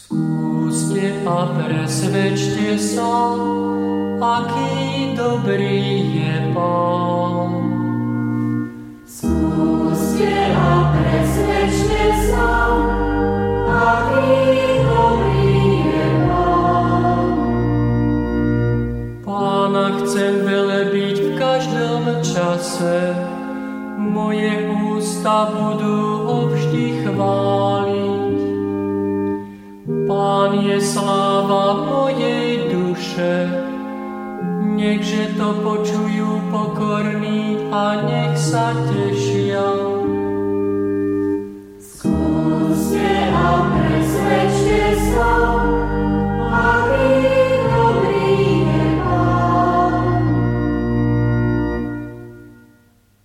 Skúste a presvedčte sa, aký dobrý je Pán. Skúste a presvedčte sa, aký dobrý je Pán. Pána chcem velebiť v každom čase, moje ústa budú ho vždy chváliť. Pán je sláva mojej duše, nechže to počujú pokorní a nech sa tešia.